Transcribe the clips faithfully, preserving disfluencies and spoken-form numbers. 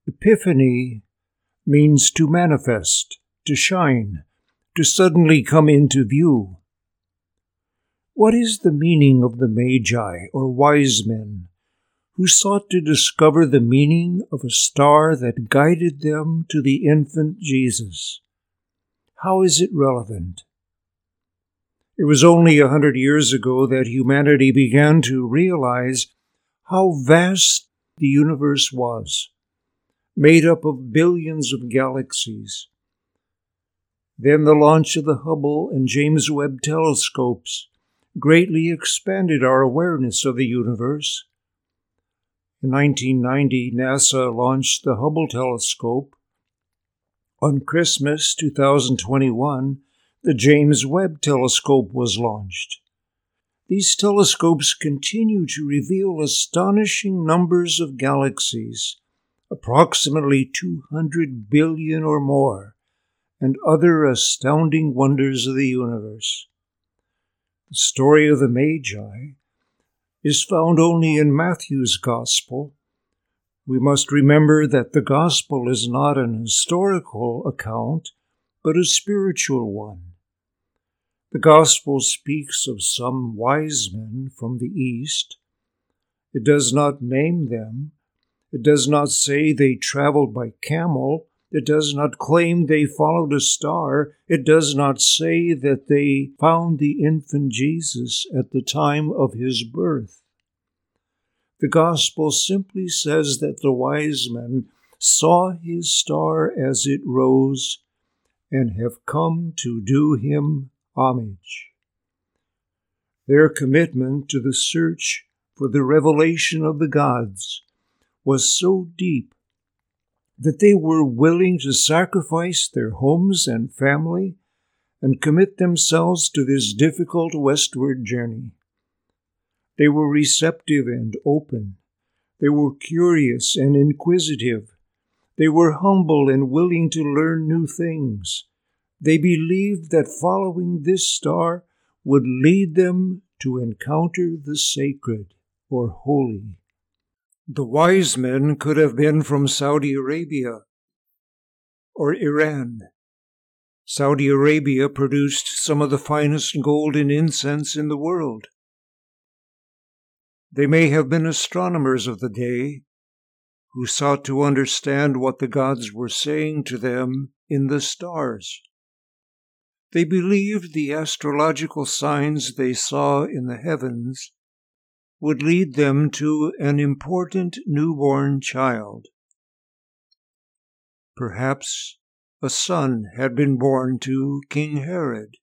Epiphany means to manifest, to shine, to suddenly come into view. What is the meaning of the Magi, or wise men, who sought to discover the meaning of a star that guided them to the infant Jesus? How is it relevant? It was only a hundred years ago that humanity began to realize how vast the universe was, made up of billions of galaxies. Then the launch of the Hubble and James Webb telescopes greatly expanded our awareness of the universe. In nineteen ninety, NASA launched the Hubble telescope. On Christmas two thousand twenty-one, the James Webb telescope was launched. These telescopes continue to reveal astonishing numbers of galaxies, approximately two hundred billion or more, and other astounding wonders of the universe. The story of the Magi is found only in Matthew's Gospel. We must remember that the Gospel is not an historical account, but a spiritual one. The Gospel speaks of some wise men from the East. It does not name them. It does not say they traveled by camel. It does not claim they followed a star. It does not say that they found the infant Jesus at the time of his birth. The Gospel simply says that the wise men saw his star as it rose and have come to do him homage. Their commitment to the search for the revelation of the gods was so deep that they were willing to sacrifice their homes and family and commit themselves to this difficult westward journey. They were receptive and open. They were curious and inquisitive. They were humble and willing to learn new things. They believed that following this star would lead them to encounter the sacred or holy. The wise men could have been from Saudi Arabia or Iran. Saudi Arabia produced some of the finest gold and incense in the world. They may have been astronomers of the day who sought to understand what the gods were saying to them in the stars. They believed the astrological signs they saw in the heavens would lead them to an important newborn child. Perhaps a son had been born to King Herod.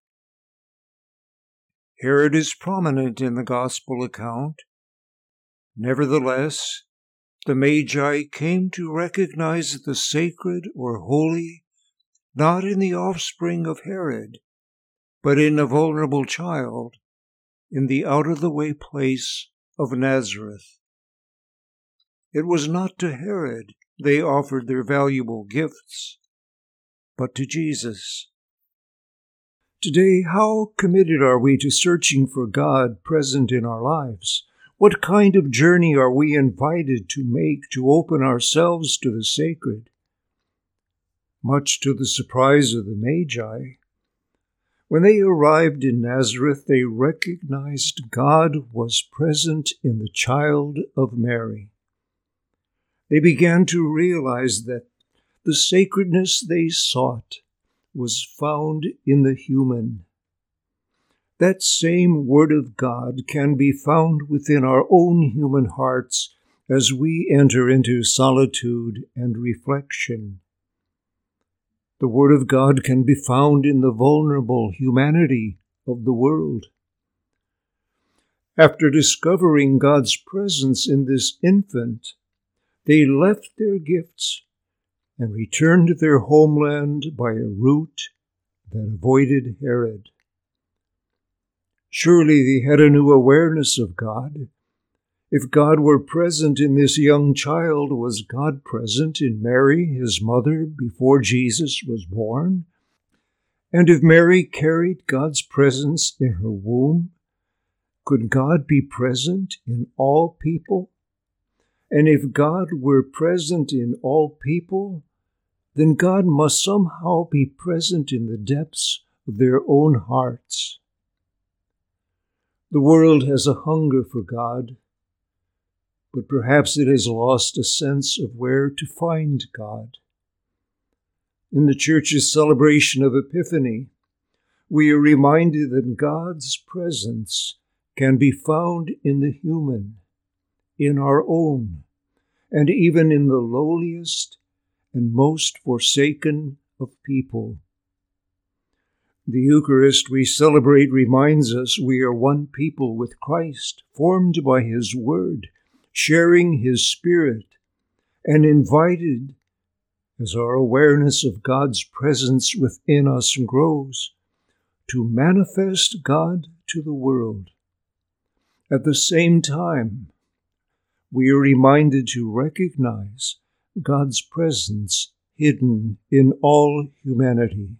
Herod is prominent in the Gospel account. Nevertheless, the Magi came to recognize the sacred or holy not in the offspring of Herod, but in a vulnerable child in the out-of-the-way place of Nazareth. It was not to Herod they offered their valuable gifts, but to Jesus. Today, how committed are we to searching for God present in our lives? What kind of journey are we invited to make to open ourselves to the sacred? Much to the surprise of the Magi, when they arrived in Nazareth, they recognized God was present in the child of Mary. They began to realize that the sacredness they sought was found in the human. That same Word of God can be found within our own human hearts as we enter into solitude and reflection. The Word of God can be found in the vulnerable humanity of the world. After discovering God's presence in this infant, they left their gifts and returned to their homeland by a route that avoided Herod. Surely they had a new awareness of God. If God were present in this young child, was God present in Mary, his mother, before Jesus was born? And if Mary carried God's presence in her womb, could God be present in all people? And if God were present in all people, then God must somehow be present in the depths of their own hearts. The world has a hunger for God, but perhaps it has lost a sense of where to find God. In the Church's celebration of Epiphany, we are reminded that God's presence can be found in the human, in our own, and even in the lowliest and most forsaken of people. The Eucharist we celebrate reminds us we are one people with Christ, formed by His Word, sharing His Spirit, and invited, as our awareness of God's presence within us grows, to manifest God to the world. At the same time, we are reminded to recognize God's presence hidden in all humanity.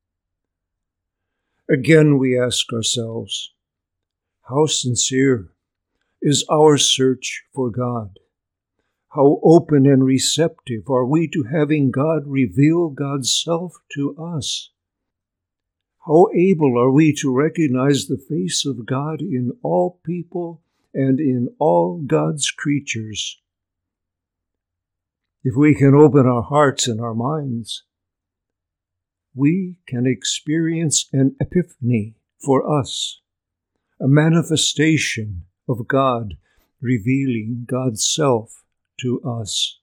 Again, we ask ourselves, how sincere is our search for God? How open and receptive are we to having God reveal God's self to us? How able are we to recognize the face of God in all people and in all God's creatures? If we can open our hearts and our minds, we can experience an epiphany for us, a manifestation of God revealing God's self to us.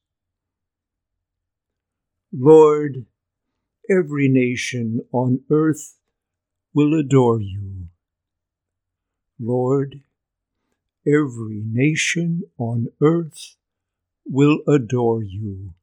Lord, every nation on earth will adore you. Lord, every nation on earth will adore you.